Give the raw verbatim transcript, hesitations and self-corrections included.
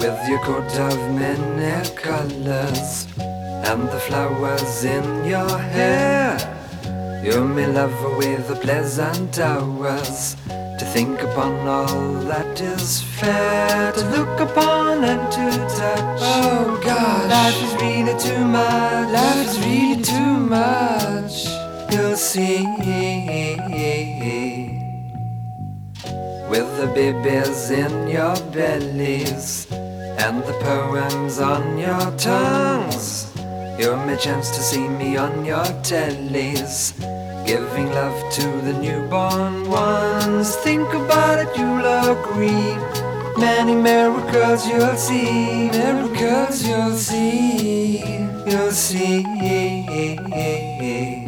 with your coat of many colors and the flowers in your hair. You may love away the pleasant hours, to think upon all that is fair, to look upon and to touch. Oh gosh, life is really too much. Life is really too much. You'll see, with the babies in your bellies and the poems on your tongues, you may chance to see me on your tellies, giving love to the newborn ones. Think about it, you'll agree. Many miracles you'll see, Miracles you'll see. you'll see.